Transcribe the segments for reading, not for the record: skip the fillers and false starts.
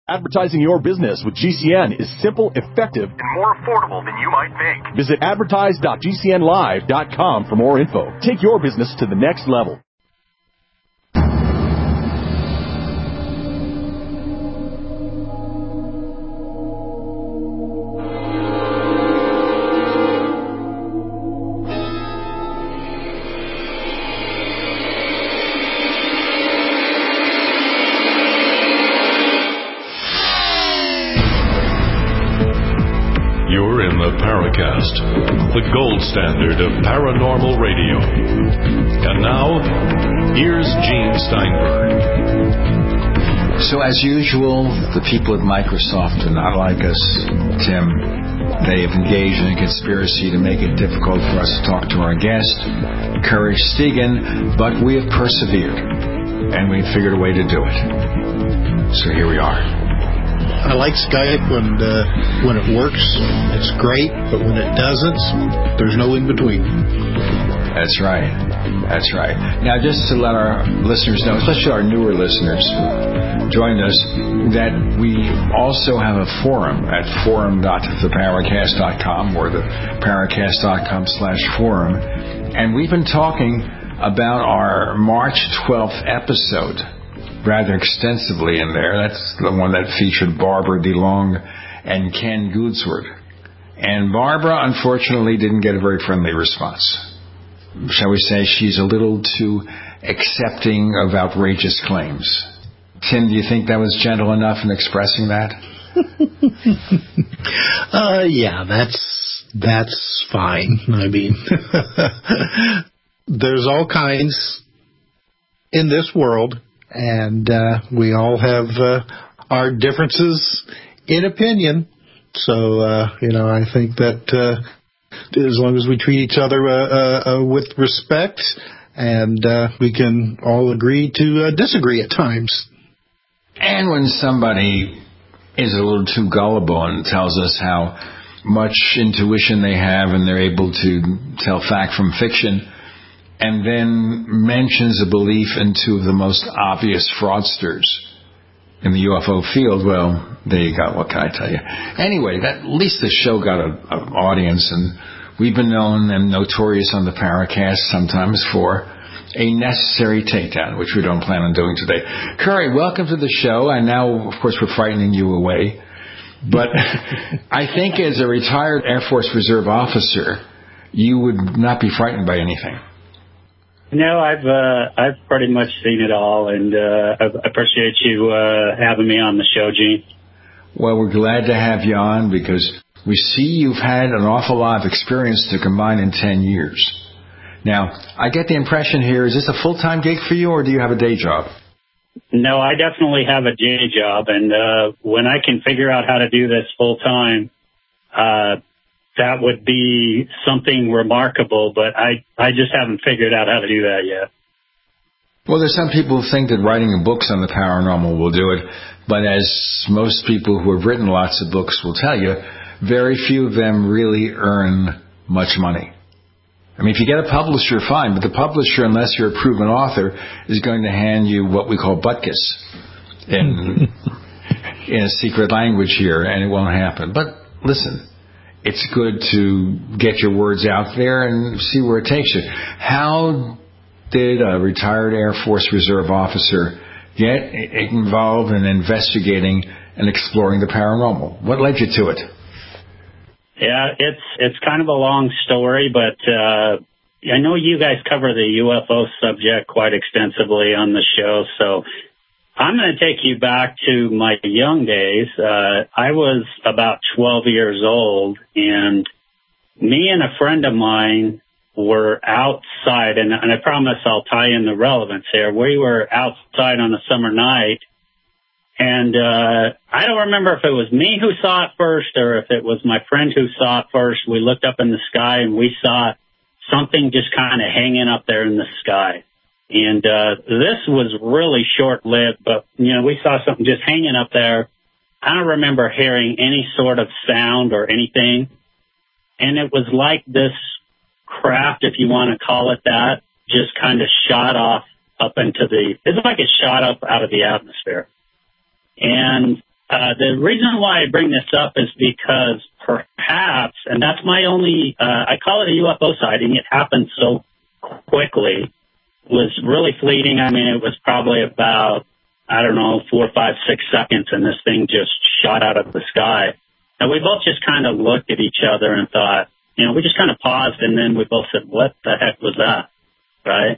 Advertising your business with GCN is simple, effective, and more affordable than you might think. Visit advertise.gcnlive.com for more info. Take your business to the next level. The gold standard of paranormal radio. And now, here's Gene Steinberg. So as usual, the people at Microsoft are not like us, Tim. They have engaged in a conspiracy to make it difficult for us to talk to our guest, Curry Stegan, but we have persevered, and we've figured a way to do it. So here we are. I like Skype when it works, it's great, but when it doesn't, there's no in between. That's right. That's right. Now, just to let our listeners know, especially our newer listeners join us, that we also have a forum at forum.theparacast.com or theparacast.com/forum, and we've been talking about our March 12th episode rather extensively in there. That's the one that featured Barbara DeLong and Ken Goodsword. And Barbara, unfortunately, didn't get a very friendly response. Shall we say she's a little too accepting of outrageous claims. Tim, do you think that was gentle enough in expressing that? Yeah, that's fine. I mean, there's all kinds in this world, and we all have our differences in opinion. So, I think that as long as we treat each other with respect, and we can all agree to disagree at times. And when somebody is a little too gullible and tells us how much intuition they have and they're able to tell fact from fiction, and then mentions a belief in two of the most obvious fraudsters in the UFO field, well, there you go. What can I tell you? Anyway, at least the show got an audience, and we've been known and notorious on the Paracast sometimes for a necessary takedown, which we don't plan on doing today. Curry, welcome to the show. And now, of course, we're frightening you away. But I think as a retired Air Force Reserve officer, you would not be frightened by anything. No, I've pretty much seen it all, and I appreciate you having me on the show, Gene. Well, we're glad to have you on because we see you've had an awful lot of experience to combine in 10 years. Now, I get the impression here, is this a full-time gig for you, or do you have a day job? No, I definitely have a day job, and when I can figure out how to do this full-time, that would be something remarkable, but I just haven't figured out how to do that yet. Well, there's some people who think that writing books on the paranormal will do it, but as most people who have written lots of books will tell you, very few of them really earn much money. I mean, if you get a publisher, fine, but the publisher, unless you're a proven author, is going to hand you what we call butkus in a secret language here, and it won't happen. But listen, it's good to get your words out there and see where it takes you. How did a retired Air Force Reserve officer get involved in investigating and exploring the paranormal? What led you to it? Yeah, it's kind of a long story, but I know you guys cover the UFO subject quite extensively on the show, so I'm going to take you back to my young days. I was about 12 years old, and me and a friend of mine were outside, and I promise I'll tie in the relevance here. We were outside on a summer night, and I don't remember if it was me who saw it first or if it was my friend who saw it first. We looked up in the sky, and we saw something just kind of hanging up there in the sky. And this was really short-lived, but, we saw something just hanging up there. I don't remember hearing any sort of sound or anything. And it was like this craft, if you want to call it that, just kind of shot off up into it's like it shot up out of the atmosphere. And The reason why I bring this up is because perhaps, and that's my only, I call it a UFO sighting. It happened so quickly, was really fleeting. I mean, it was probably about, 4, 5, 6 seconds, and this thing just shot out of the sky. And we both just kind of looked at each other and thought, we just kind of paused, and then we both said, what the heck was that, right?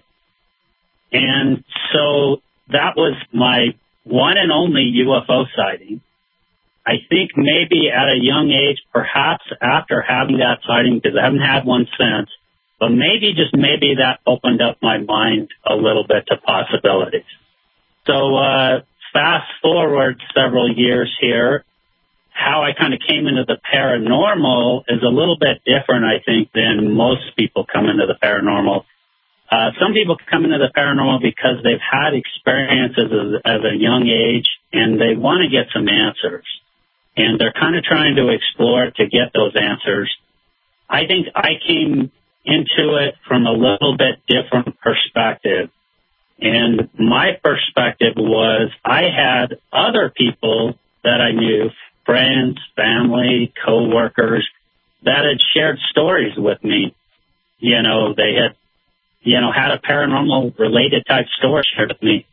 And so that was my one and only UFO sighting. I think maybe at a young age, perhaps after having that sighting, because I haven't had one since, but maybe, just maybe, that opened up my mind a little bit to possibilities. So fast forward several years here, how I kind of came into the paranormal is a little bit different, I think, than most people come into the paranormal. Some people come into the paranormal because they've had experiences as a young age, and they want to get some answers. And they're kind of trying to explore to get those answers. I think I came into it from a little bit different perspective. And my perspective was I had other people that I knew, friends, family, co-workers, that had shared stories with me. They had, had a paranormal related type story shared with me.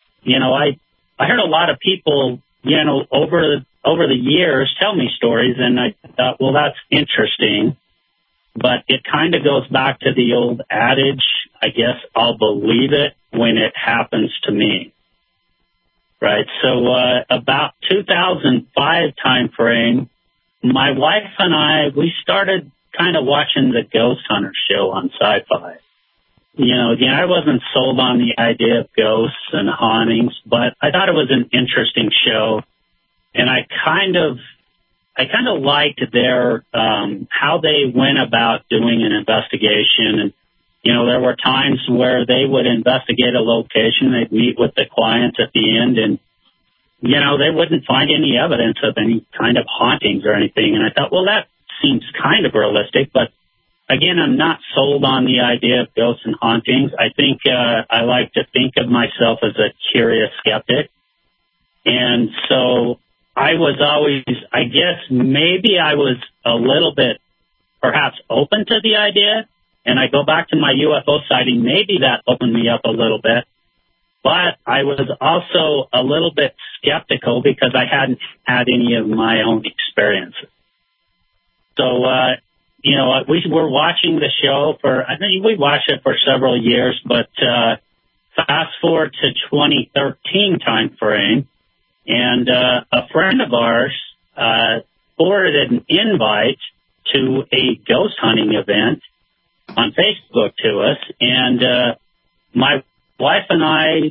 I heard a lot of people, over the years tell me stories, and I thought, well, that's interesting. But it kind of goes back to the old adage, I guess I'll believe it when it happens to me. Right. So about 2005 time frame, my wife and I, we started kind of watching the Ghost Hunter show on Sci-Fi. Again, I wasn't sold on the idea of ghosts and hauntings, but I thought it was an interesting show. And I kind of liked their, how they went about doing an investigation. And, there were times where they would investigate a location. They'd meet with the clients at the end, and, they wouldn't find any evidence of any kind of hauntings or anything. And I thought, well, that seems kind of realistic, but again, I'm not sold on the idea of ghosts and hauntings. I think, I like to think of myself as a curious skeptic. And so I was always, I guess maybe I was a little bit perhaps open to the idea. And I go back to my UFO sighting, maybe that opened me up a little bit. But I was also a little bit skeptical because I hadn't had any of my own experiences. So, we were watching the show I think we watched it for several years, but fast forward to 2013 time frame, and a friend of ours forwarded an invite to a ghost hunting event on Facebook to us, and my wife and I,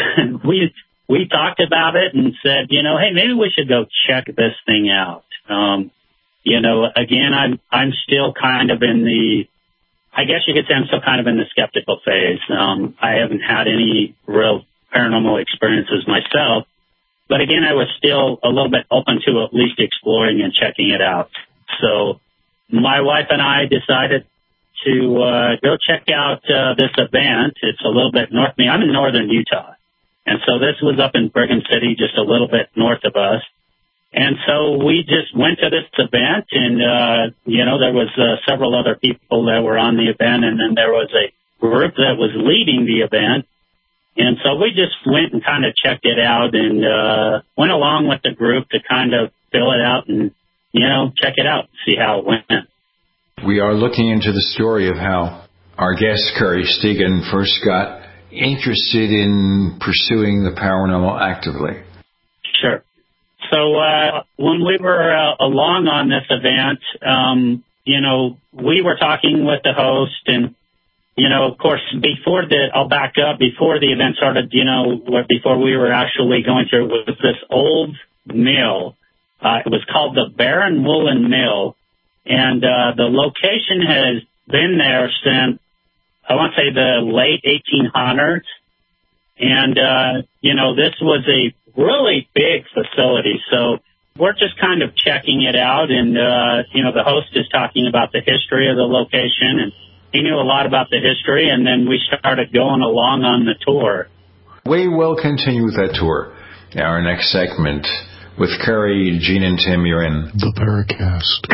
we talked about it and said, hey, maybe we should go check this thing out. Again, I'm still kind of in the, I guess you could say I'm still kind of in the skeptical phase. I haven't had any real paranormal experiences myself, but again, I was still a little bit open to at least exploring and checking it out. So my wife and I decided to go check out this event. It's a little bit north of me. I'm in northern Utah. And so this was up in Brigham City, just a little bit north of us. And so we just went to this event, and, there was several other people that were on the event, and then there was a group that was leading the event. And so we just went and kind of checked it out and went along with the group to kind of fill it out and, check it out, see how it went. We are looking into the story of how our guest, Curry Stegan, first got interested in pursuing the paranormal actively. Sure. So when we were along on this event, we were talking with the host, and, of course, I'll back up, before the event started, before we were actually going through, it was this old mill. It was called the Baron Woolen Mill, and the location has been there since, I want to say, the late 1800s. And, this was a really big facility. So we're just kind of checking it out. And, the host is talking about the history of the location, and he knew a lot about the history. And then we started going along on the tour. We will continue with that tour. Our next segment With Curry, Gene, and Tim, you're in The Paracast.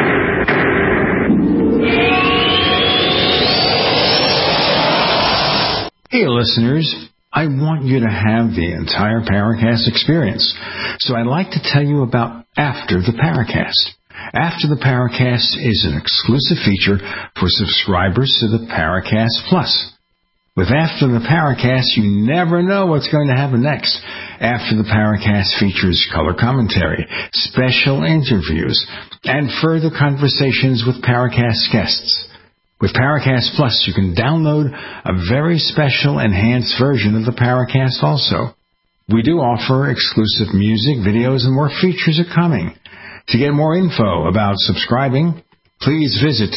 Hey, listeners. I want you to have the entire Paracast experience. So I'd like to tell you about After the Paracast. After the Paracast is an exclusive feature for subscribers to the Paracast Plus. With After the Paracast, you never know what's going to happen next. After the Paracast features color commentary, special interviews, and further conversations with Paracast guests. With Paracast Plus, you can download a very special enhanced version of the Paracast also. We do offer exclusive music, videos, and more features are coming. To get more info about subscribing, please visit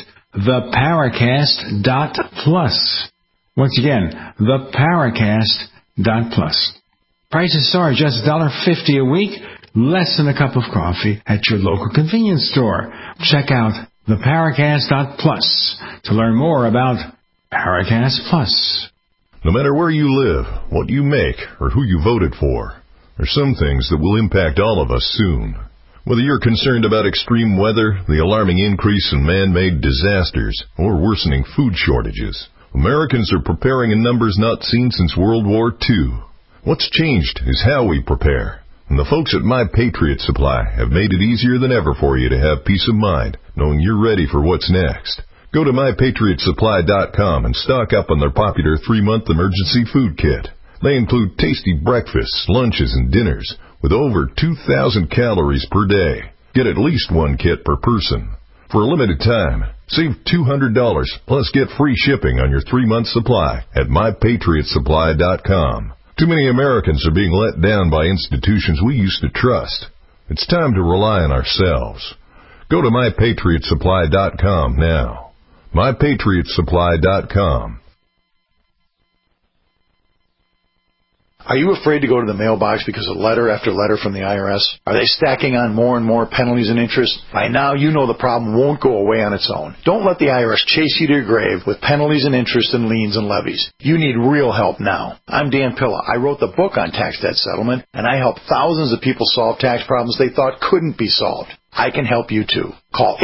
theparacast.plus. Once again, theparacast.plus. Prices are just $1.50 a week, less than a cup of coffee at your local convenience store. Check out theparacast.plus to learn more about Paracast Plus. No matter where you live, what you make, or who you voted for, there's some things that will impact all of us soon. Whether you're concerned about extreme weather, the alarming increase in man-made disasters, or worsening food shortages, Americans are preparing in numbers not seen since World War II. What's changed is how we prepare. And the folks at My Patriot Supply have made it easier than ever for you to have peace of mind, knowing you're ready for what's next. Go to MyPatriotSupply.com and stock up on their popular 3-month emergency food kit. They include tasty breakfasts, lunches, and dinners with over 2,000 calories per day. Get at least one kit per person. For a limited time, save $200 plus get free shipping on your 3-month supply at MyPatriotSupply.com. Too many Americans are being let down by institutions we used to trust. It's time to rely on ourselves. Go to MyPatriotSupply.com now. MyPatriotSupply.com. Are you afraid to go to the mailbox because of letter after letter from the IRS? Are they stacking on more and more penalties and interest? By now, you know the problem won't go away on its own. Don't let the IRS chase you to your grave with penalties and interest and liens and levies. You need real help now. I'm Dan Pilla. I wrote the book on tax debt settlement, and I help thousands of people solve tax problems they thought couldn't be solved. I can help you too. Call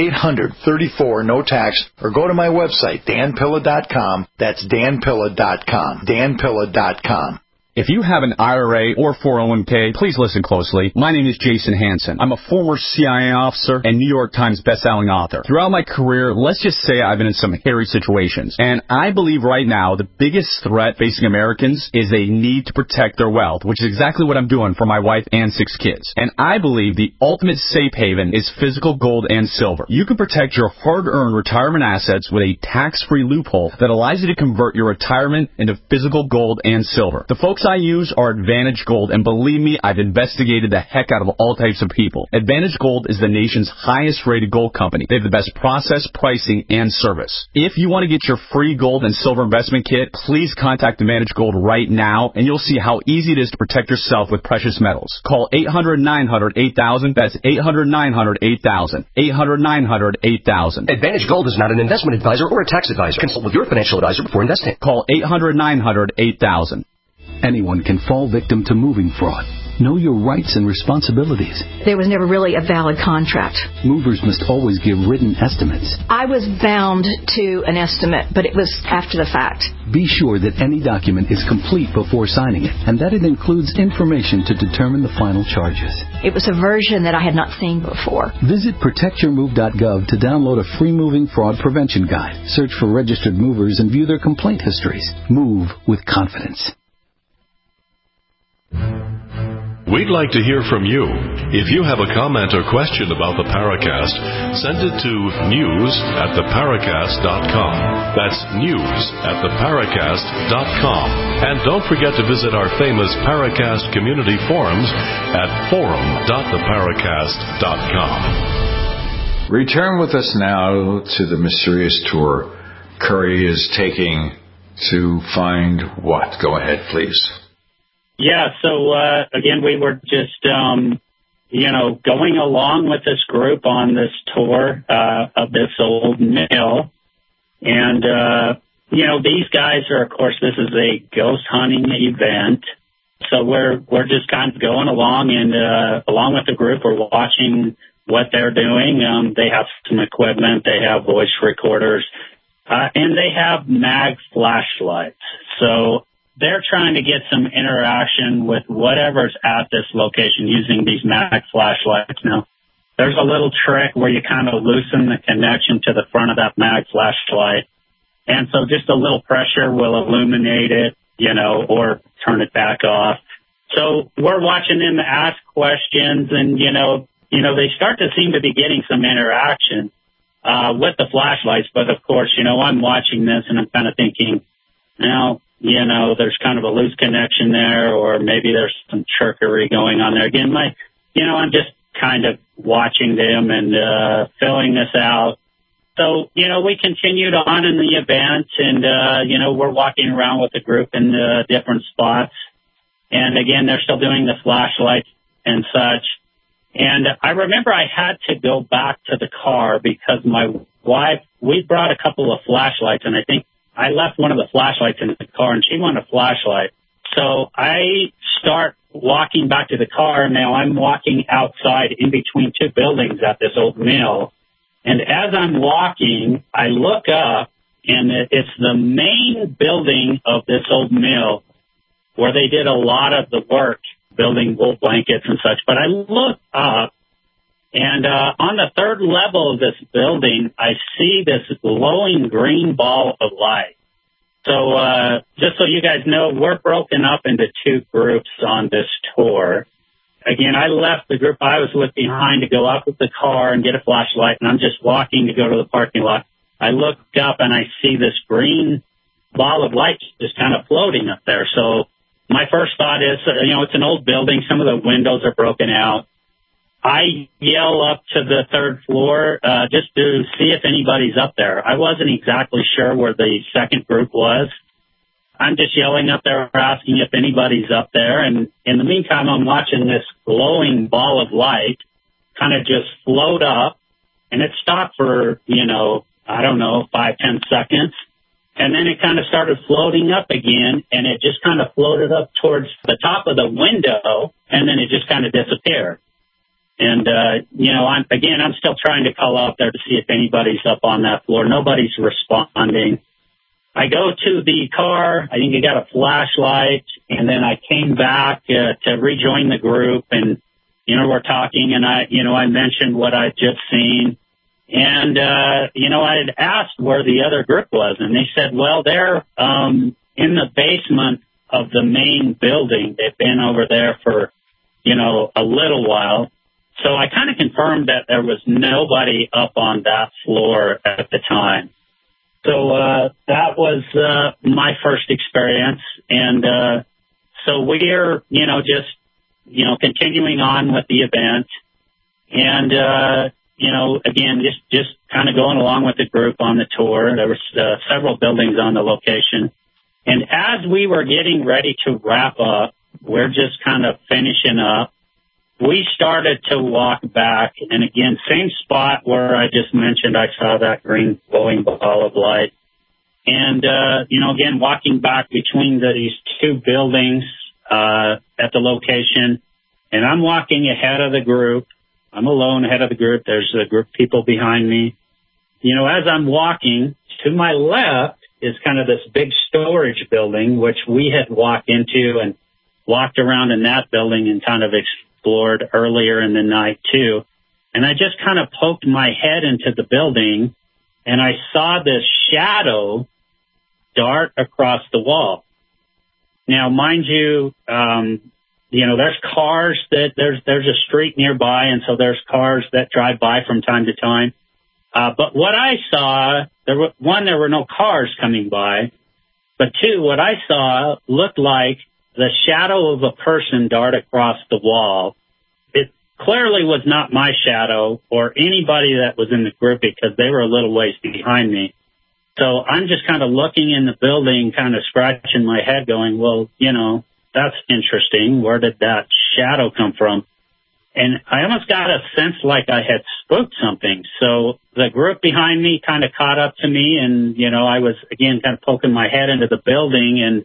800-34-NO-TAX or go to my website, danpilla.com. That's danpilla.com. danpilla.com. If you have an IRA or 401k, please listen closely. My name is Jason Hansen. I'm a former CIA officer and New York Times bestselling author. Throughout my career, let's just say I've been in some hairy situations. And I believe right now the biggest threat facing Americans is they need to protect their wealth, which is exactly what I'm doing for my wife and 6 kids. And I believe the ultimate safe haven is physical gold and silver. You can protect your hard-earned retirement assets with a tax-free loophole that allows you to convert your retirement into physical gold and silver. The folks I use are Advantage Gold, and believe me, I've investigated the heck out of all types of people. Advantage Gold is the nation's highest-rated gold company. They have the best process, pricing, and service. If you want to get your free gold and silver investment kit, please contact Advantage Gold right now, and you'll see how easy it is to protect yourself with precious metals. Call 800-900-8000. That's 800-900-8000. 800-900-8000. Advantage Gold is not an investment advisor or a tax advisor. Consult with your financial advisor before investing. Call 800-900-8000. Anyone can fall victim to moving fraud. Know your rights and responsibilities. There was never really a valid contract. Movers must always give written estimates. I was bound to an estimate, but it was after the fact. Be sure that any document is complete before signing it, and that it includes information to determine the final charges. It was a version that I had not seen before. Visit protectyourmove.gov to download a free moving fraud prevention guide. Search for registered movers and view their complaint histories. Move with confidence. We'd like to hear from you. If you have a comment or question about the Paracast, send it to news@theparacast.com. That's news@theparacast.com. And don't forget to visit our famous Paracast community forums at forum.theparacast.com. Return with us now to the mysterious tour Curry is taking to find what? Go ahead, please. Yeah, so again, we were just, going along with this group on this tour of this old mill. And, these guys are, of course, this is a ghost hunting event. So we're just kind of going along, and along with the group, we're watching what they're doing. They have some equipment, they have voice recorders, and they have mag flashlights. So they're trying to get some interaction with whatever's at this location using these mag flashlights. Now, there's a little trick where you kind of loosen the connection to the front of that mag flashlight. And so just a little pressure will illuminate it, or turn it back off. So we're watching them ask questions, and, they start to seem to be getting some interaction with the flashlights. But, of course, I'm watching this, and I'm kind of thinking, now, there's kind of a loose connection there, or maybe there's some trickery going on there. Again, I'm just kind of watching them and filling this out. So, we continued on in the event, and, we're walking around with the group in different spots. And, again, they're still doing the flashlights and such. And I remember I had to go back to the car because my wife, we brought a couple of flashlights, and I think I left one of the flashlights in the car, and she wanted a flashlight. So I start walking back to the car. Now I'm walking outside in between two buildings at this old mill. And as I'm walking, I look up, and it's the main building of this old mill where they did a lot of the work, building wool blankets and such. But I look up, and on the third level of this building, I see this glowing green ball of light. So just so you guys know, we're broken up into two groups on this tour. Again, I left the group I was with behind to go out with the car and get a flashlight, and I'm just walking to go to the parking lot. I look up, and I see this green ball of light just kind of floating up there. So my first thought is, it's an old building. Some of the windows are broken out. I yell up to the third floor just to see if anybody's up there. I wasn't exactly sure where the second group was. I'm just yelling up there, asking if anybody's up there. And in the meantime, I'm watching this glowing ball of light kind of just float up. And it stopped for, 5-10 seconds. And then it kind of started floating up again. And it just kind of floated up towards the top of the window. And then it just kind of disappeared. And, I'm still trying to call out there to see if anybody's up on that floor. Nobody's responding. I go to the car. I think I got a flashlight, and then I came back to rejoin the group, and, we're talking, and I mentioned what I'd just seen. And, I had asked where the other group was, and they said, well, they're in the basement of the main building. They've been over there for, a little while. So I kind of confirmed that there was nobody up on that floor at the time. So that was my first experience. And so we're, continuing on with the event. And, again, just kind of going along with the group on the tour. There was several buildings on the location. And as we were getting ready to wrap up, we're just kind of finishing up. We started to walk back, and again, same spot where I just mentioned I saw that green glowing ball of light. And, again, walking back between these two buildings at the location, and I'm walking ahead of the group. I'm alone ahead of the group. There's a group of people behind me. As I'm walking, to my left is kind of this big storage building, which we had walked into and walked around in that building and kind of explored earlier in the night too. And I just kind of poked my head into the building, and I saw this shadow dart across the wall. Now, mind you, there's cars there's a street nearby, and so there's cars that drive by from time to time. But what I saw, there were no cars coming by, but two, what I saw looked like the shadow of a person dart across the wall. It clearly was not my shadow or anybody that was in the group because they were a little ways behind me. So I'm just kind of looking in the building, kind of scratching my head going, well, that's interesting. Where did that shadow come from? And I almost got a sense like I had spooked something. So the group behind me kind of caught up to me, and, I was, again, kind of poking my head into the building, and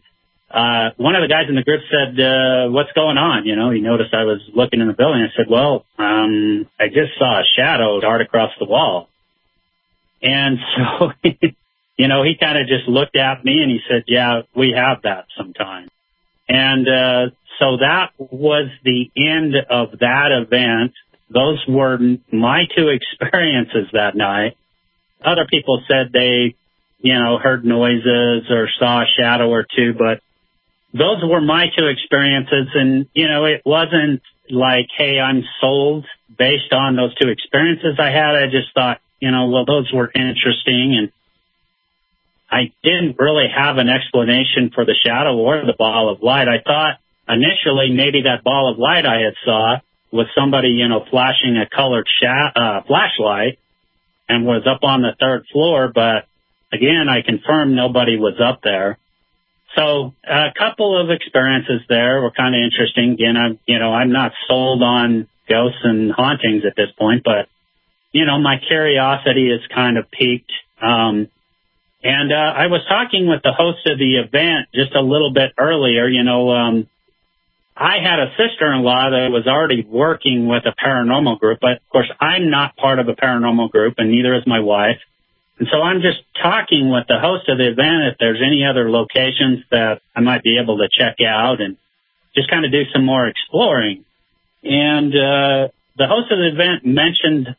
one of the guys in the group said, what's going on? You know, he noticed I was looking in the building. I said, well, I just saw a shadow dart across the wall. And so, you know, he kind of just looked at me and he said, yeah, we have that sometimes. And so that was the end of that event. Those were my two experiences that night. Other people said they, you know, heard noises or saw a shadow or two, but those were my two experiences. And, you know, it wasn't like, hey, I'm sold based on those two experiences I had. I just thought, you know, well, those were interesting. And I didn't really have an explanation for the shadow or the ball of light. I thought initially maybe that ball of light I had saw was somebody, you know, flashing a colored flashlight and was up on the third floor. But again, I confirmed nobody was up there. So a couple of experiences there were kind of interesting. Again, I'm not sold on ghosts and hauntings at this point, but, you know, my curiosity is kind of piqued. And I was talking with the host of the event just a little bit earlier. You know, I had a sister-in-law that was already working with a paranormal group, but of course I'm not part of a paranormal group and neither is my wife. And so I'm just talking with the host of the event if there's any other locations that I might be able to check out and just kind of do some more exploring. And the host of the event mentioned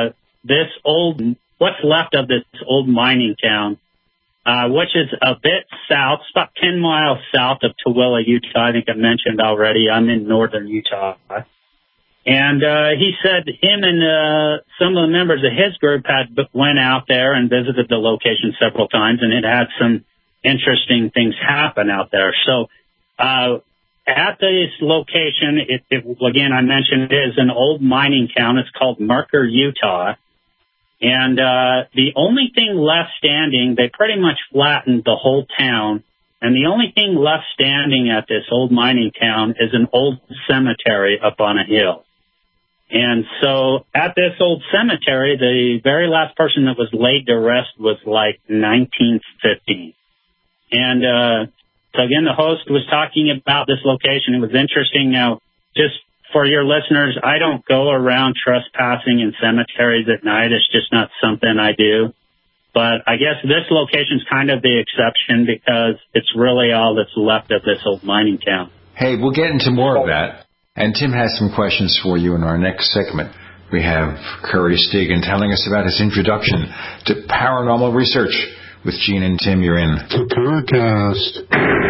what's left of this old mining town, which is a bit south, about 10 miles south of Tooele, Utah. I think I mentioned already. I'm in northern Utah. And he said him and some of the members of his group went out there and visited the location several times, and it had some interesting things happen out there. So at this location, again, I mentioned it is an old mining town. It's called Mercer, Utah. And the only thing left standing, they pretty much flattened the whole town. And the only thing left standing at this old mining town is an old cemetery up on a hill. And so at this old cemetery, the very last person that was laid to rest was like 1950. And so again, the host was talking about this location. It was interesting. Now, just for your listeners, I don't go around trespassing in cemeteries at night. It's just not something I do. But I guess this location's kind of the exception because it's really all that's left of this old mining town. Hey, we'll get into more of that. And Tim has some questions for you in our next segment. We have Curry Stegan telling us about his introduction to paranormal research. With Gene and Tim, you're in Cocoonacast.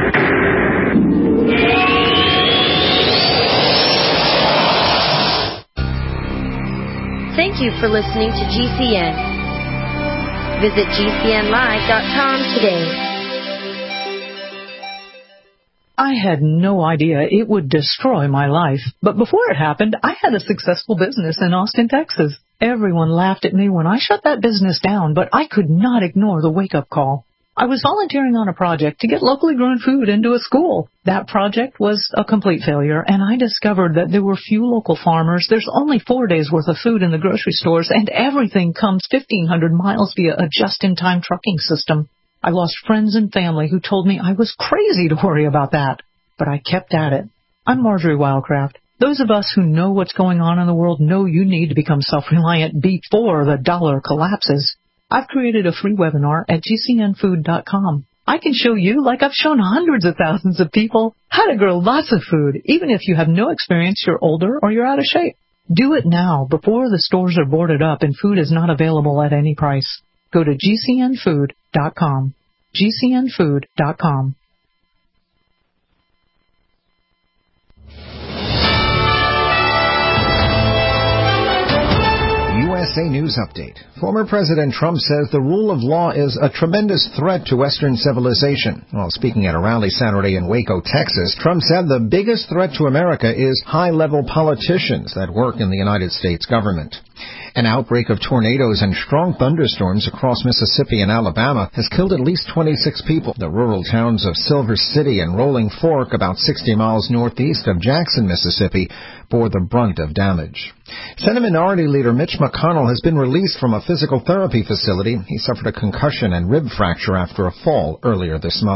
Thank you for listening to GCN. Visit GCNlive.com today. I had no idea it would destroy my life. But before it happened, I had a successful business in Austin, Texas. Everyone laughed at me when I shut that business down, but I could not ignore the wake-up call. I was volunteering on a project to get locally grown food into a school. That project was a complete failure, and I discovered that there were few local farmers. There's only 4 days' worth of food in the grocery stores, and everything comes 1,500 miles via a just-in-time trucking system. I lost friends and family who told me I was crazy to worry about that. But I kept at it. I'm Marjorie Wildcraft. Those of us who know what's going on in the world know you need to become self-reliant before the dollar collapses. I've created a free webinar at GCNfood.com. I can show you, like I've shown hundreds of thousands of people, how to grow lots of food, even if you have no experience, you're older, or you're out of shape. Do it now before the stores are boarded up and food is not available at any price. Go to GCNfood.com. GCNfood.com. USA News Update. Former President Trump says the rule of law is a tremendous threat to Western civilization. While speaking at a rally Saturday in Waco, Texas, Trump said the biggest threat to America is high-level politicians that work in the United States government. An outbreak of tornadoes and strong thunderstorms across Mississippi and Alabama has killed at least 26 people. The rural towns of Silver City and Rolling Fork, about 60 miles northeast of Jackson, Mississippi, bore the brunt of damage. Senate Minority Leader Mitch McConnell has been released from a physical therapy facility. He suffered a concussion and rib fracture after a fall earlier this month.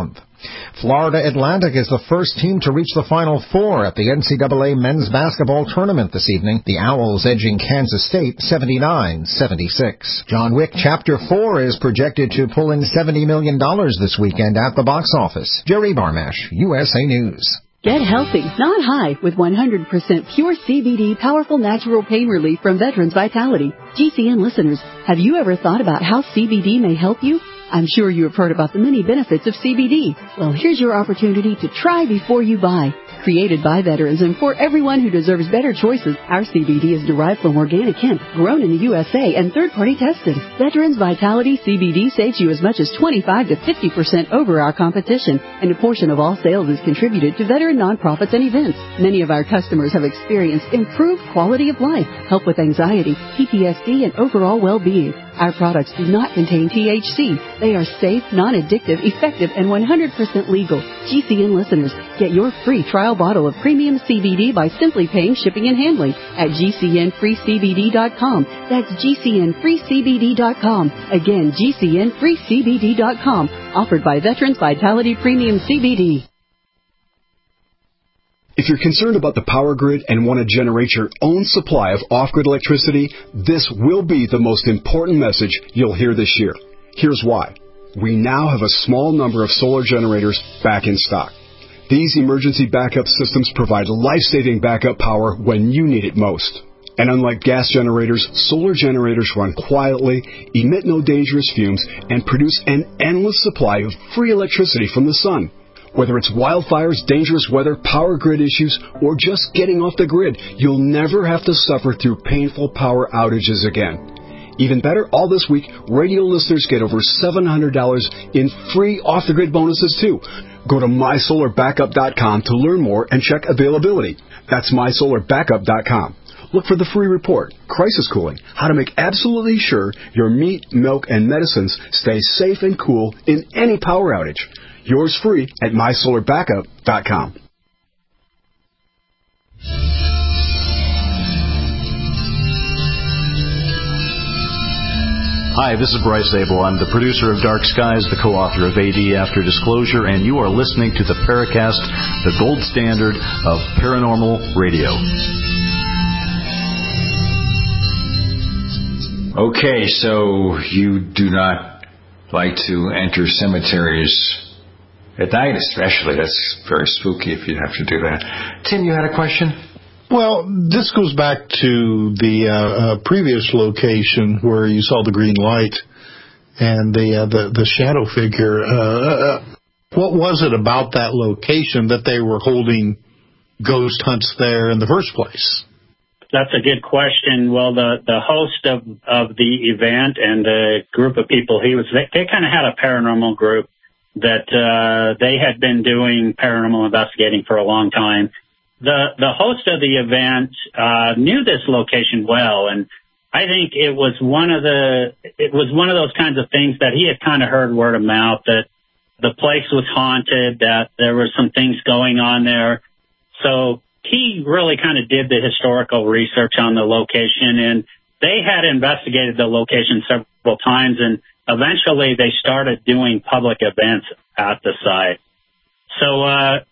Florida Atlantic is the first team to reach the Final Four at the NCAA men's basketball tournament this evening. The Owls edging Kansas State 79-76. John Wick Chapter 4 is projected to pull in $70 million this weekend at the box office. Jerry Barmash, USA News. Get healthy, not high, with 100% pure CBD powerful natural pain relief from Veterans Vitality. GCN listeners, have you ever thought about how CBD may help you? I'm sure you have heard about the many benefits of CBD. Well, here's your opportunity to try before you buy. Created by veterans and for everyone who deserves better choices, our CBD is derived from organic hemp, grown in the USA, and third-party tested. Veterans Vitality CBD saves you as much as 25 to 50% over our competition, and a portion of all sales is contributed to veteran nonprofits and events. Many of our customers have experienced improved quality of life, help with anxiety, PTSD, and overall well-being. Our products do not contain THC. They are safe, non-addictive, effective, and 100% legal. GCN listeners, get your free trial bottle of premium CBD by simply paying shipping and handling at GCNFreeCBD.com. That's GCNFreeCBD.com. Again, GCNFreeCBD.com. Offered by Veterans Vitality Premium CBD. If you're concerned about the power grid and want to generate your own supply of off-grid electricity, this will be the most important message you'll hear this year. Here's why. We now have a small number of solar generators back in stock. These emergency backup systems provide life-saving backup power when you need it most. And unlike gas generators, solar generators run quietly, emit no dangerous fumes, and produce an endless supply of free electricity from the sun. Whether it's wildfires, dangerous weather, power grid issues, or just getting off the grid, you'll never have to suffer through painful power outages again. Even better, all this week, radio listeners get over $700 in free off-the-grid bonuses, too. Go to MySolarBackup.com to learn more and check availability. That's MySolarBackup.com. Look for the free report, Crisis Cooling, how to make absolutely sure your meat, milk, and medicines stay safe and cool in any power outage. Yours free at MySolarBackup.com. Hi, this is Bryce Abel. I'm the producer of Dark Skies, the co-author of AD After Disclosure, and you are listening to the Paracast, the gold standard of paranormal radio. Okay, so you do not like to enter cemeteries at night, especially. That's very spooky if you have to do that. Tim, you had a question? Well, this goes back to the previous location where you saw the green light and the shadow figure. What was it about that location that they were holding ghost hunts there in the first place? That's a good question. Well, the host of the event and the group of people they kind of had a paranormal group that they had been doing paranormal investigating for a long time. The host of the event knew this location well, and I think it was one of those kinds of things that he had kind of heard word of mouth that the place was haunted, that there were some things going on there. So he really kind of did the historical research on the location, and they had investigated the location several times, and eventually they started doing public events at the site. So,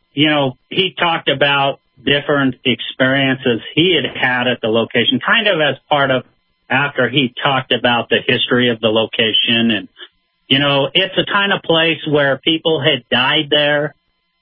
he talked about different experiences he had at the location, kind of as part of after he talked about the history of the location. And, it's a kind of place where people had died there.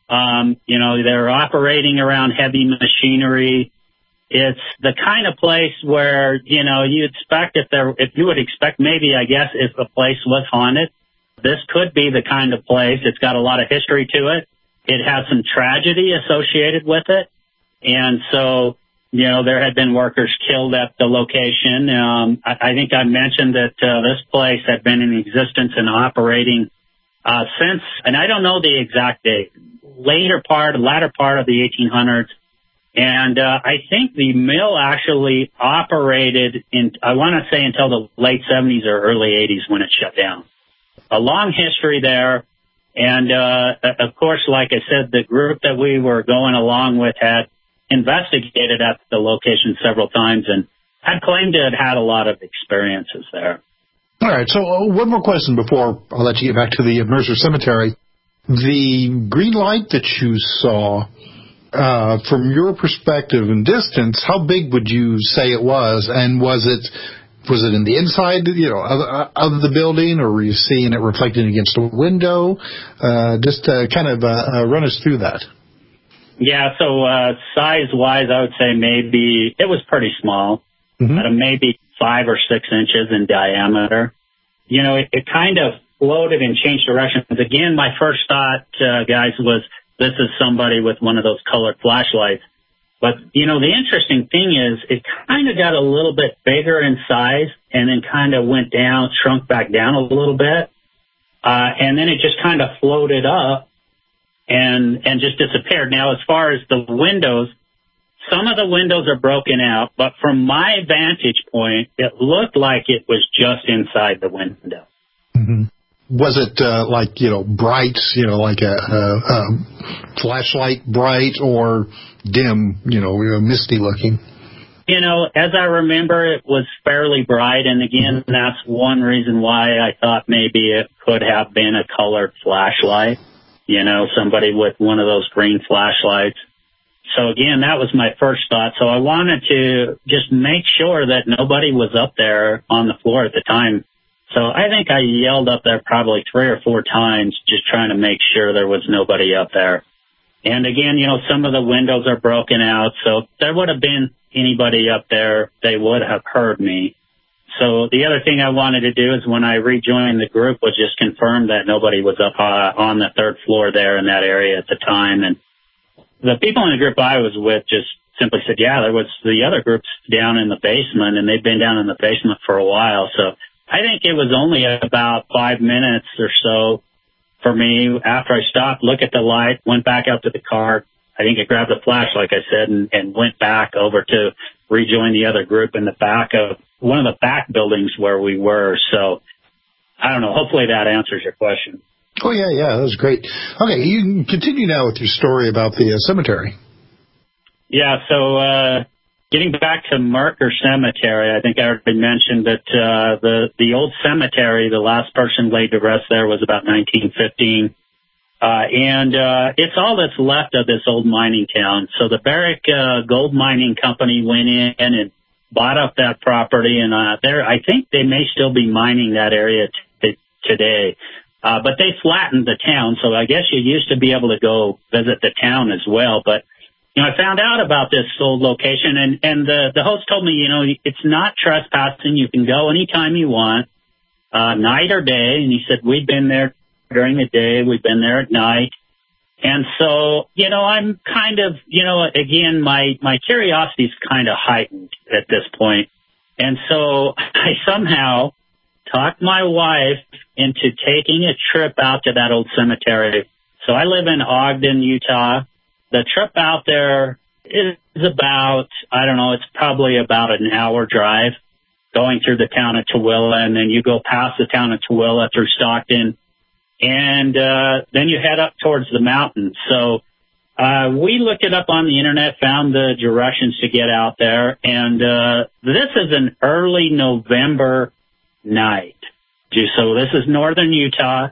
They're operating around heavy machinery. It's the kind of place where, you expect if you would expect maybe, I guess, if a place was haunted, this could be the kind of place. It's got a lot of history to it. It has some tragedy associated with it. And so, there had been workers killed at the location. I think I mentioned that this place had been in existence and operating since, and I don't know the exact date, latter part of the 1800s. And I think the mill actually operated I want to say until the late 70s or early 80s when it shut down. A long history there. And, of course, like I said, the group that we were going along with had investigated at the location several times and had claimed to have had a lot of experiences there. All right, so one more question before I'll let you get back to the Mercer Cemetery. The green light that you saw, from your perspective and distance, how big would you say it was? And was it in the inside, of the building, or were you seeing it reflected against a window? Just run us through that. Yeah, so size-wise, I would say maybe it was pretty small, maybe 5 or 6 inches in diameter. It kind of floated and changed directions. Again, my first thought, guys, was this is somebody with one of those colored flashlights. But, the interesting thing is it kind of got a little bit bigger in size and then kind of went down, shrunk back down a little bit. And then it just kind of floated up and just disappeared. Now, as far as the windows, some of the windows are broken out, but from my vantage point, it looked like it was just inside the window. Mm-hmm. Was it bright, like a flashlight bright, or dim, misty looking? As I remember, it was fairly bright, and again, that's one reason why I thought maybe it could have been a colored flashlight, somebody with one of those green flashlights. So again, that was my first thought. So I wanted to just make sure that nobody was up there on the floor at the time. So I think I yelled up there probably 3 or 4 times, just trying to make sure there was nobody up there. And again, some of the windows are broken out, so if there would have been anybody up there, they would have heard me. So the other thing I wanted to do is when I rejoined the group was just confirm that nobody was up on the 3rd floor there in that area at the time. And the people in the group I was with just simply said, yeah, there was the other groups down in the basement, and they've been down in the basement for a while. So I think it was only about 5 minutes or so for me after I stopped, looked at the light, went back out to the car. I think I grabbed the flash, like I said, and went back over to rejoin the other group in the back of one of the back buildings where we were. So I don't know. Hopefully that answers your question. Oh, yeah, that was great. Okay, you can continue now with your story about the cemetery. Yeah, so getting back to Merker Cemetery, I think I already mentioned that the old cemetery, the last person laid to rest there was about 1915. And it's all that's left of this old mining town. So the Barrick Gold Mining Company went in and bought up that property, and I think they may still be mining that area today. But they flattened the town, so I guess you used to be able to go visit the town as well. But I found out about this old location, and the host told me, it's not trespassing. You can go anytime you want, night or day. And he said, we've been there during the day. We've been there at night. And so, I'm kind of, again, my curiosity is kind of heightened at this point. And so I somehow talked my wife into taking a trip out to that old cemetery. So I live in Ogden, Utah. The trip out there is about, it's probably about an hour drive going through the town of Tooele, and then you go past the town of Tooele through Stockton, and then you head up towards the mountains. So we looked it up on the internet, found the directions to get out there, and this is an early November night. So this is northern Utah.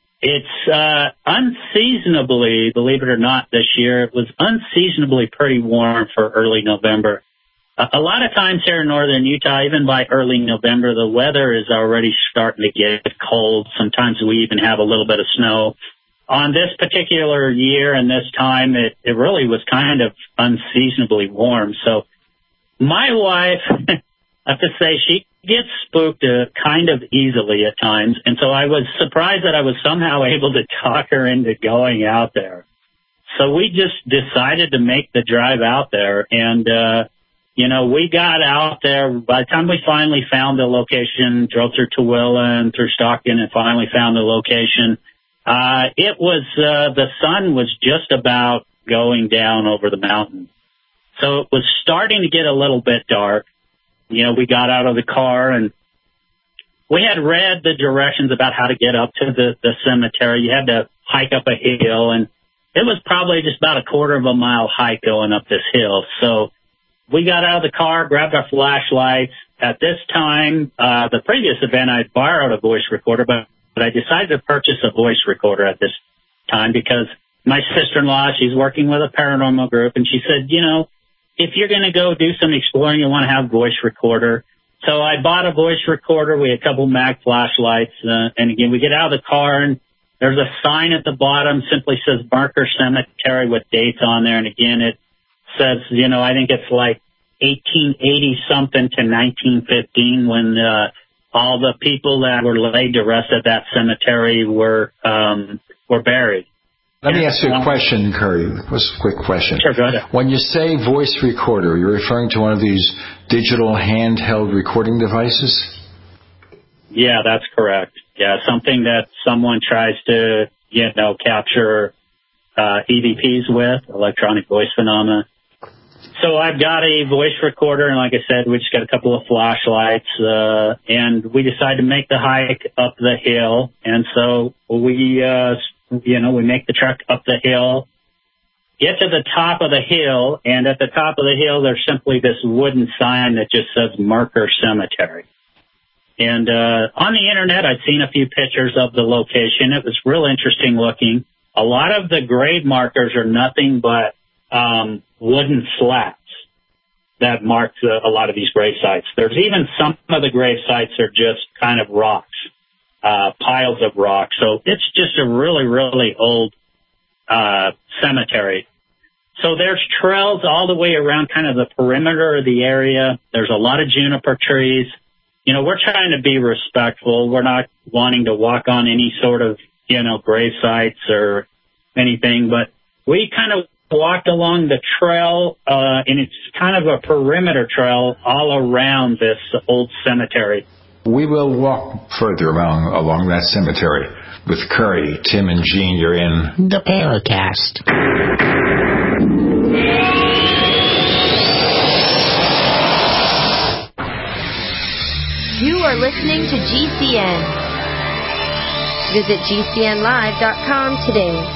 It's unseasonably, believe it or not, this year, it was unseasonably pretty warm for early November. A lot of times here in northern Utah, even by early November, the weather is already starting to get cold. Sometimes we even have a little bit of snow. On this particular year and this time, it really was kind of unseasonably warm. So my wife, I have to say, she gets spooked kind of easily at times. And so I was surprised that I was somehow able to talk her into going out there. So we just decided to make the drive out there. And, we got out there. By the time we finally found the location, drove through Tooele and through Stockton and finally found the location, it was, the sun was just about going down over the mountain. So it was starting to get a little bit dark. We got out of the car and we had read the directions about how to get up to the cemetery. You had to hike up a hill, and it was probably just about a quarter of a mile hike going up this hill. So we got out of the car, grabbed our flashlights. At this time, the previous event, I borrowed a voice recorder, but I decided to purchase a voice recorder at this time because my sister-in-law, she's working with a paranormal group, and she said, if you're going to go do some exploring, you want to have voice recorder. So I bought a voice recorder. We had a couple mag flashlights. And again, we get out of the car, and there's a sign at the bottom, simply says Marker Cemetery with dates on there. And again, it says, I think it's like 1880-something to 1915 when all the people that were laid to rest at that cemetery were buried. Let me ask you a question, Curry. Just a quick question. Sure, go ahead. When you say voice recorder, you're referring to one of these digital handheld recording devices? Yeah, that's correct. Yeah, something that someone tries to, capture EVPs with, electronic voice phenomena. So I've got a voice recorder, and like I said, we just got a couple of flashlights, and we decided to make the hike up the hill. And so we make the trek up the hill, get to the top of the hill, and at the top of the hill, there's simply this wooden sign that just says Marker Cemetery. And on the internet, I'd seen a few pictures of the location. It was real interesting looking. A lot of the grave markers are nothing but wooden slats that mark a lot of these grave sites. There's even some of the grave sites are just kind of rocks, piles of rocks. So it's just a really, really old cemetery. So there's trails all the way around kind of the perimeter of the area. There's a lot of juniper trees. We're trying to be respectful. We're not wanting to walk on any sort of, grave sites or anything, but we kind of walked along the trail, and it's kind of a perimeter trail all around this old cemetery. We will walk further along that cemetery with Curry, Tim, and Gene. You're in the Paracast. You are listening to GCN. Visit GCNlive.com today.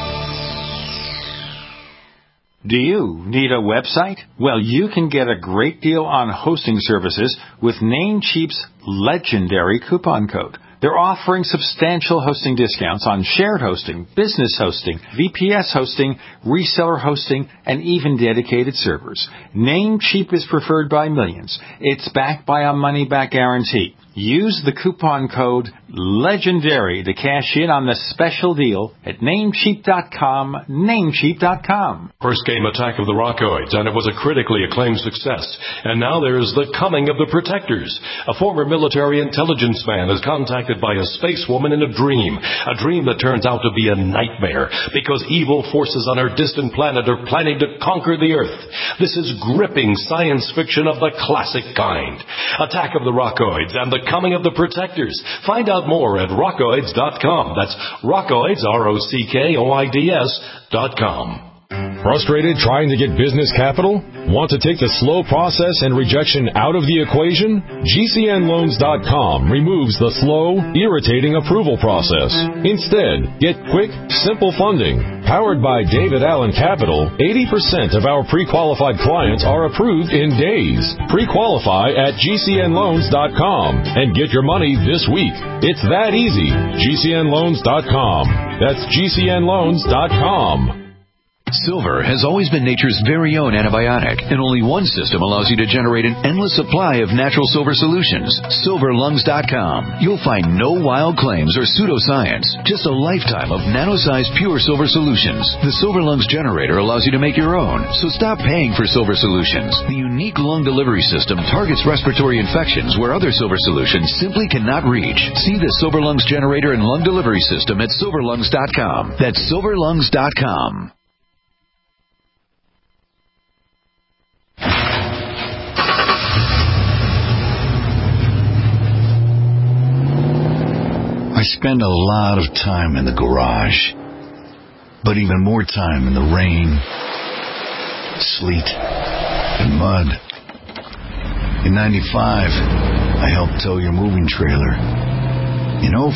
Do you need a website? Well, you can get a great deal on hosting services with Namecheap's legendary coupon code. They're offering substantial hosting discounts on shared hosting, business hosting, VPS hosting, reseller hosting, and even dedicated servers. Namecheap is preferred by millions. It's backed by a money-back guarantee. Use the coupon code LEGENDARY to cash in on the special deal at Namecheap.com, Namecheap.com. First came Attack of the Rockoids, and it was a critically acclaimed success. And now there's The Coming of the Protectors. A former military intelligence man is contacted by a space woman in a dream that turns out to be a nightmare because evil forces on her distant planet are planning to conquer the Earth. This is gripping science fiction of the classic kind. Attack of the Rockoids and The Coming of the Protectors. Find out more at rockoids.com. That's Rockoids, ROCKOIDS.com. Frustrated trying to get business capital? Want to take the slow process and rejection out of the equation? GCNloans.com removes the slow, irritating approval process. Instead, get quick, simple funding. Powered by David Allen Capital, 80% of our pre-qualified clients are approved in days. Pre-qualify at GCNloans.com and get your money this week. It's that easy. GCNloans.com. That's GCNloans.com. Silver has always been nature's very own antibiotic, and only one system allows you to generate an endless supply of natural silver solutions. SilverLungs.com. You'll find no wild claims or pseudoscience, just a lifetime of nano-sized pure silver solutions. The Silver Lungs generator allows you to make your own, so stop paying for silver solutions. The unique lung delivery system targets respiratory infections where other silver solutions simply cannot reach. See the Silver Lungs generator and lung delivery system at SilverLungs.com. That's SilverLungs.com. I spend a lot of time in the garage, but even more time in the rain, sleet, and mud. In 95, I helped tow your moving trailer. In 05,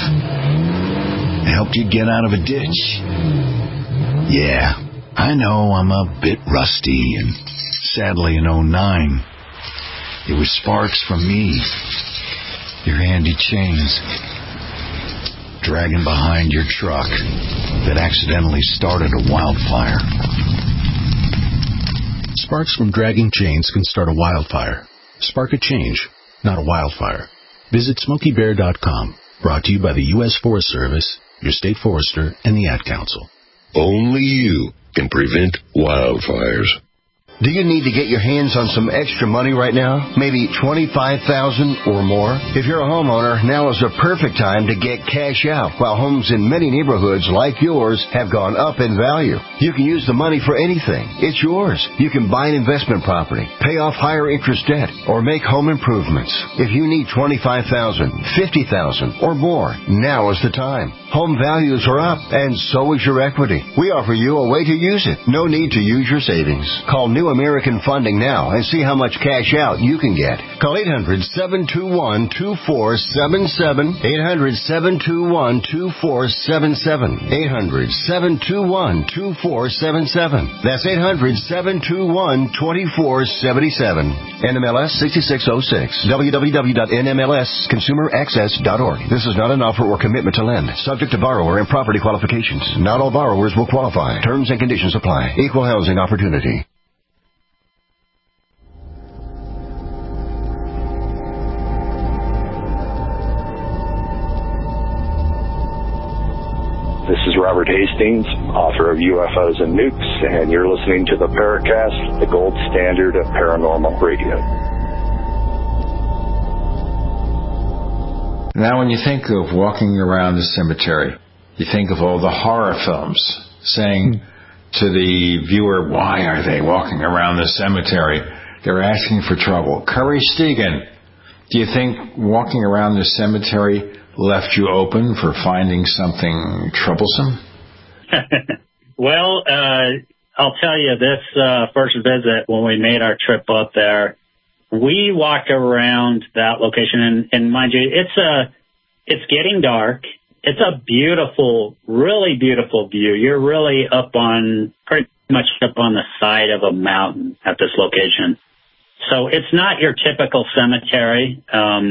I helped you get out of a ditch. Yeah, I know I'm a bit rusty, and sadly in 09, it was sparks from me, your handy chains. dragging behind your truck that accidentally started a wildfire. Sparks from dragging chains can start a wildfire. Spark a change, not a wildfire. Visit SmokeyBear.com. Brought to you by the U.S. Forest Service, your state forester, and the Ad Council. Only you can prevent wildfires. Do you need to get your hands on some extra money right now? Maybe $25,000 or more? If you're a homeowner, now is the perfect time to get cash out, while homes in many neighborhoods like yours have gone up in value. You can use the money for anything. It's yours. You can buy an investment property, pay off higher interest debt, or make home improvements. If you need $25,000, $50,000, or more, now is the time. Home values are up, and so is your equity. We offer you a way to use it. No need to use your savings. Call New American Funding now and see how much cash out you can get. Call 800-721-2477. 800-721-2477. 800-721-2477. That's 800-721-2477. NMLS 6606. www.nmlsconsumeraccess.org. This is not an offer or commitment to lend. Subject to borrower and property qualifications. Not all borrowers will qualify. Terms and conditions apply. Equal housing opportunity. This is Robert Hastings, author of UFOs and Nukes, and you're listening to the Paracast, the gold standard of paranormal radio. Now, when you think of walking around the cemetery, you think of all the horror films saying to the viewer, why are they walking around the cemetery? They're asking for trouble. Curry Stegan, do you think walking around the cemetery left you open for finding something troublesome? Well, I'll tell you, this first visit when we made our trip up there, we walked around that location, and mind you, it's getting dark. It's a beautiful, really beautiful view. You're really pretty much up on the side of a mountain at this location. So it's not your typical cemetery.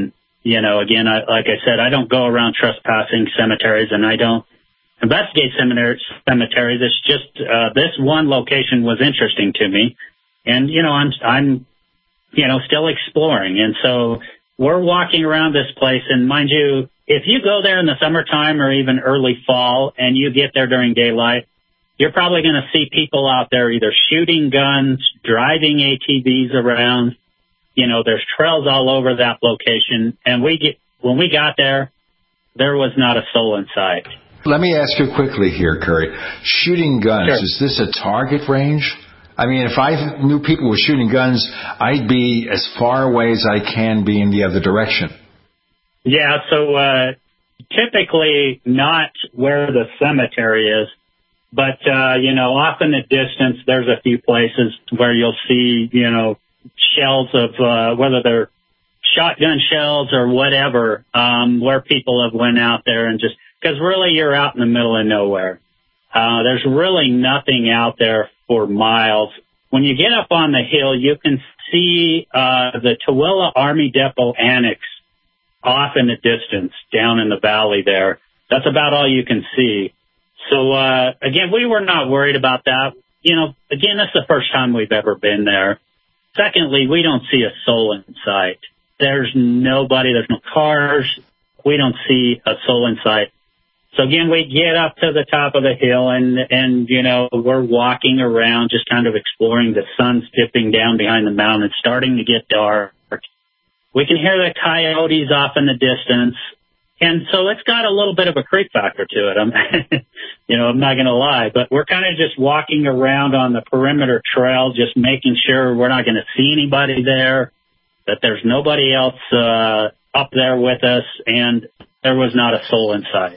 Again, like I said, I don't go around trespassing cemeteries, and I don't investigate cemeteries. It's just this one location was interesting to me, and I'm still exploring. And so we're walking around this place, and mind you, if you go there in the summertime or even early fall and you get there during daylight, you're probably going to see people out there either shooting guns, driving ATVs around. There's trails all over that location. And when we got there was not a soul in sight. Let me ask you quickly here, Curry. Shooting guns, sure. Is this a target range? I mean, if I knew people were shooting guns, I'd be as far away as I can be in the other direction. Yeah, so typically not where the cemetery is, but, off in the distance, there's a few places where you'll see, shells of whether they're shotgun shells or whatever, where people have went out there and just because really you're out in the middle of nowhere. There's really nothing out there for miles. When you get up on the hill, you can see the Tooele Army Depot Annex off in the distance down in the valley there. That's about all you can see. So, again, we were not worried about that. Again, that's the first time we've ever been there. Secondly, we don't see a soul in sight. There's nobody, there's no cars. We don't see a soul in sight. So again, we get up to the top of the hill and we're walking around just kind of exploring. The sun's dipping down behind the mountain. It's starting to get dark. We can hear the coyotes off in the distance. And so it's got a little bit of a creep factor to it. I'm not going to lie, but we're kind of just walking around on the perimeter trail, just making sure we're not going to see anybody there, that there's nobody else up there with us, and there was not a soul in sight.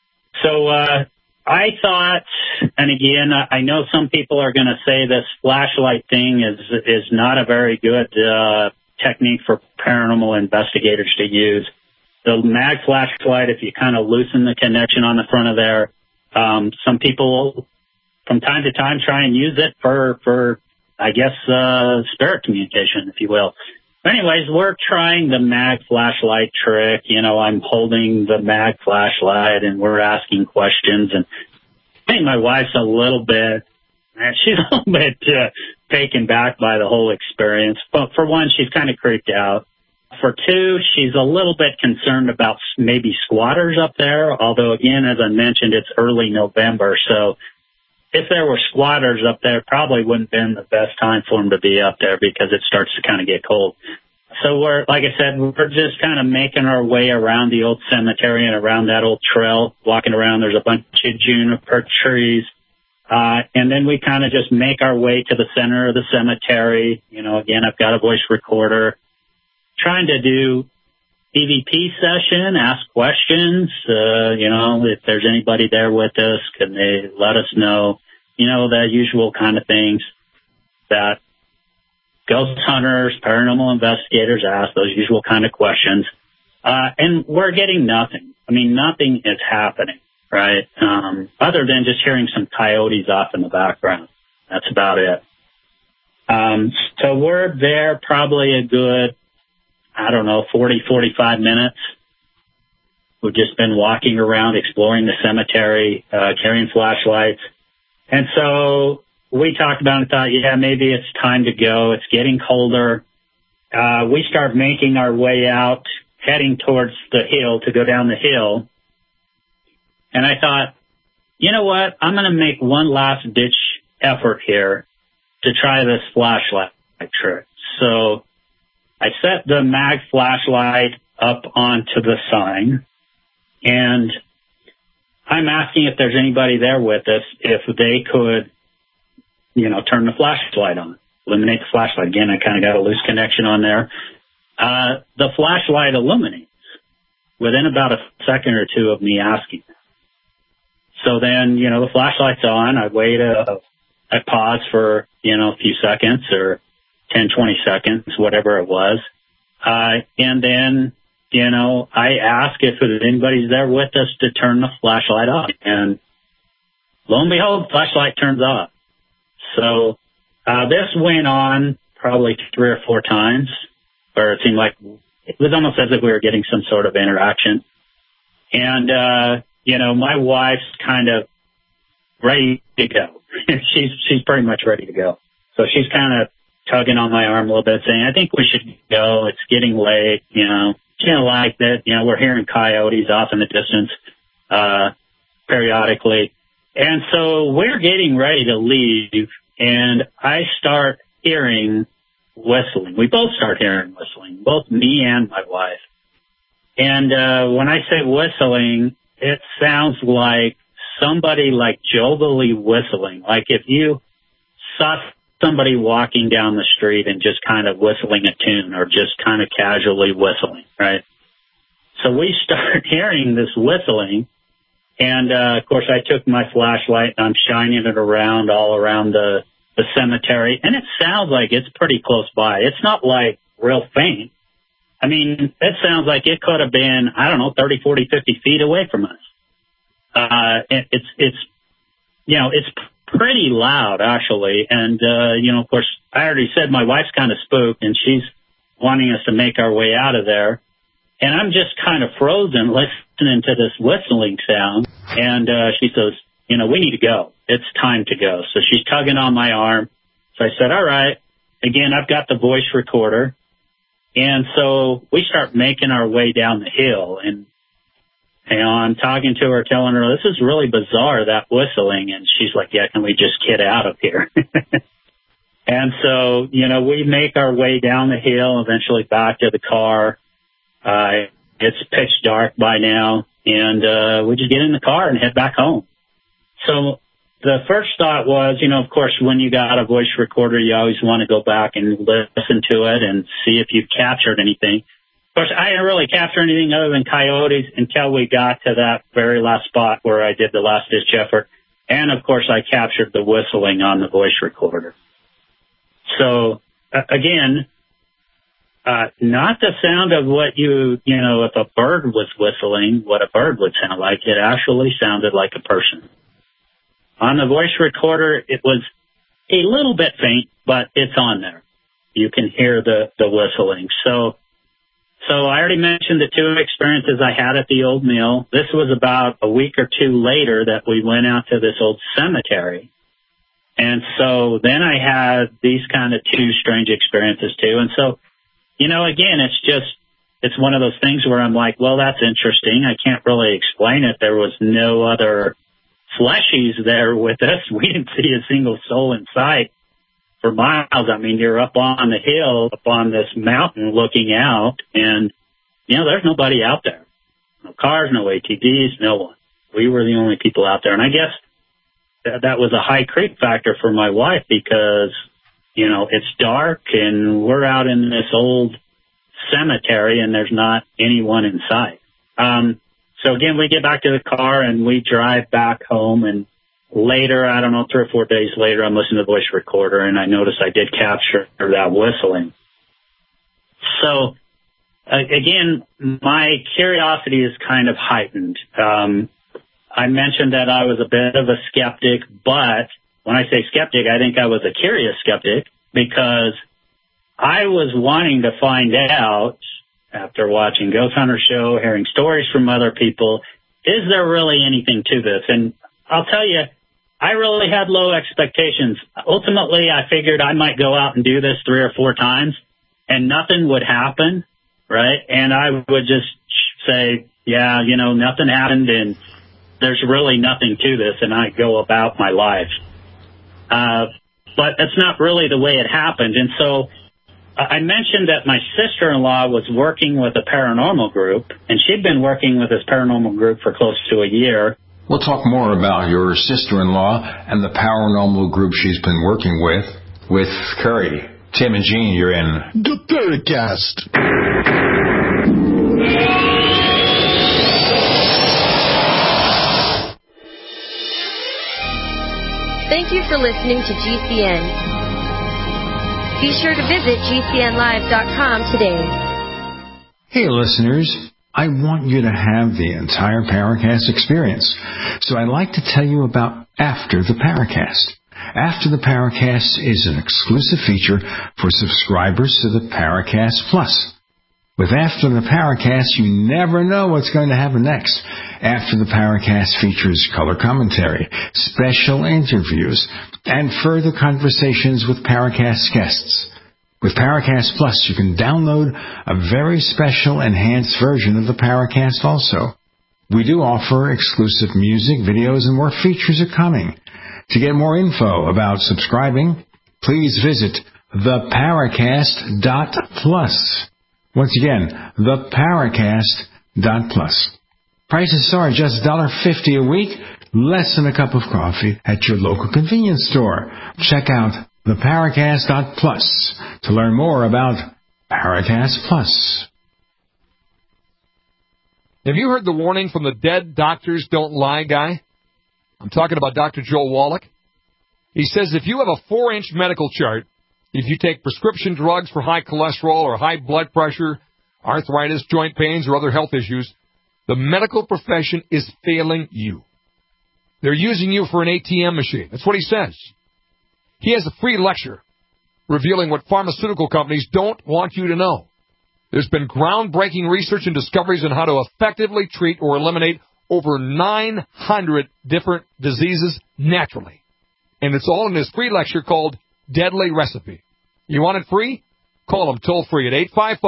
So I thought, and again, I know some people are going to say this flashlight thing is not a very good technique for paranormal investigators to use. The mag flashlight, if you kind of loosen the connection on the front of there, some people from time to time try and use it for I guess, spirit communication, if you will. Anyways, we're trying the mag flashlight trick. I'm holding the mag flashlight and we're asking questions. And I think my wife's a little bit, she's a little bit taken back by the whole experience. But for one, she's kind of creeped out. For two, she's a little bit concerned about maybe squatters up there. Although, again, as I mentioned, it's early November. So if there were squatters up there, probably wouldn't have been the best time for them to be up there because it starts to kind of get cold. So like I said, we're just kind of making our way around the old cemetery and around that old trail, walking around. There's a bunch of juniper trees. And then we kind of just make our way to the center of the cemetery. Again, I've got a voice recorder, trying to do EVP session, ask questions. If there's anybody there with us, can they let us know? The usual kind of things that ghost hunters, paranormal investigators ask, those usual kind of questions. And we're getting nothing. Nothing is happening, right? Other than just hearing some coyotes off in the background. That's about it. So we're there probably a good, 40, 45 minutes. We've just been walking around, exploring the cemetery, carrying flashlights. And so we talked about it and thought, yeah, maybe it's time to go. It's getting colder. We start making our way out, heading towards the hill to go down the hill. And I thought, you know what? I'm going to make one last ditch effort here to try this flashlight trick. So I set the mag flashlight up onto the sign, and I'm asking if there's anybody there with us, if they could, turn the flashlight on, illuminate the flashlight. Again, I kind of got a loose connection on there. The flashlight illuminates within about a second or two of me asking. So then, the flashlight's on. I wait, I pause for, a few seconds or 10, 20 seconds, whatever it was. And then, I ask if anybody's there with us to turn the flashlight off. And lo and behold, the flashlight turns off. So this went on probably 3 or 4 times, where it seemed like it was almost as if we were getting some sort of interaction. And, my wife's kind of ready to go. She's pretty much ready to go. So she's kind of tugging on my arm a little bit, saying, I think we should go. It's getting late. She didn't like that. We're hearing coyotes off in the distance periodically. And so we're getting ready to leave, and I start hearing whistling. We both start hearing whistling, both me and my wife. And when I say whistling, it sounds like somebody like jovially whistling, like if you saw somebody walking down the street and just kind of whistling a tune or just kind of casually whistling, right? So we start hearing this whistling, and of course I took my flashlight and I'm shining it around, all around the cemetery, and it sounds like it's pretty close by. It's not like real faint. It sounds like it could have been, 30, 40, 50 feet away from us. It's pretty loud, actually. And, of course, I already said my wife's kind of spooked, and she's wanting us to make our way out of there. And I'm just kind of frozen listening to this whistling sound. And she says, we need to go. It's time to go. So she's tugging on my arm. So I said, all right. Again, I've got the voice recorder. And so we start making our way down the hill, and I'm talking to her, telling her, this is really bizarre, that whistling. And she's like, yeah, can we just get out of here? And so, we make our way down the hill, eventually back to the car. It's pitch dark by now, and we just get in the car and head back home. So the first thought was, of course, when you got a voice recorder, you always want to go back and listen to it and see if you've captured anything. Of course, I didn't really capture anything other than coyotes until we got to that very last spot where I did the last ditch effort. And, of course, I captured the whistling on the voice recorder. So, again, not the sound of what if a bird was whistling, what a bird would sound like. It actually sounded like a person. On the voice recorder, it was a little bit faint, but it's on there. you can hear the whistling. So I already mentioned the two experiences I had at the old mill. This was about a week or two later that we went out to this old cemetery. And so then I had these kind of two strange experiences too. And so, again, it's one of those things where I'm like, well, that's interesting. I can't really explain it. There was no other fleshies there with us. We didn't see a single soul in sight for miles. I mean, you're up on the hill, up on this mountain looking out, and, there's nobody out there. No cars, no ATVs, no one. We were the only people out there. And I guess that was a high creep factor for my wife because, it's dark and we're out in this old cemetery and there's not anyone in sight. So again, we get back to the car and we drive back home, and later, I don't know, 3 or 4 days later, I'm listening to the voice recorder and I noticed I did capture that whistling. So again, my curiosity is kind of heightened. I mentioned that I was a bit of a skeptic, but when I say skeptic, I think I was a curious skeptic because I was wanting to find out, after watching Ghost Hunter Show, hearing stories from other people, is there really anything to this? And I'll tell you, I really had low expectations. Ultimately, I figured I might go out and do this 3 or 4 times and nothing would happen, right? And I would just say, yeah, nothing happened and there's really nothing to this, and I go about my life. But that's not really the way it happened. And so I mentioned that my sister-in-law was working with a paranormal group, and she'd been working with this paranormal group for close to a year. We'll talk more about your sister-in-law and the paranormal group she's been working with Curry. Tim and Gene, you're in the Paracast. Thank you for listening to GCN. Be sure to visit GCNlive.com today. Hey, listeners. I want you to have the entire Paracast experience. So I'd like to tell you about After the Paracast. After the Paracast is an exclusive feature for subscribers to the Paracast Plus. With After the Paracast, you never know what's going to happen next. After the Paracast features color commentary, special interviews, and further conversations with Paracast guests. With Paracast Plus, you can download a very special enhanced version of the Paracast also. We do offer exclusive music, videos, and more features are coming. To get more info about subscribing, please visit theparacast.plus. Once again, theparacast.plus. Prices are just $1.50 a week, less than a cup of coffee at your local convenience store. Check out theparacast.plus to learn more about Paracast Plus. Have you heard the warning from the Dead Doctors Don't Lie guy? I'm talking about Dr. Joel Wallach. He says if you have a 4-inch medical chart, if you take prescription drugs for high cholesterol or high blood pressure, arthritis, joint pains, or other health issues, the medical profession is failing you. They're using you for an ATM machine. That's what he says. He has a free lecture revealing what pharmaceutical companies don't want you to know. There's been groundbreaking research and discoveries on how to effectively treat or eliminate over 900 different diseases naturally. And it's all in his free lecture called Deadly Recipe. You want it free? Call him toll-free at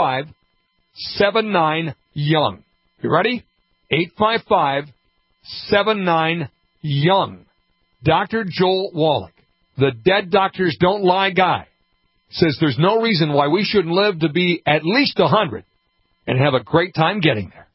855-79-YOUNG. You ready? 855-79-YOUNG. Dr. Joel Wallach, the Dead Doctors Don't Lie guy, says there's no reason why we shouldn't live to be at least 100 and have a great time getting there.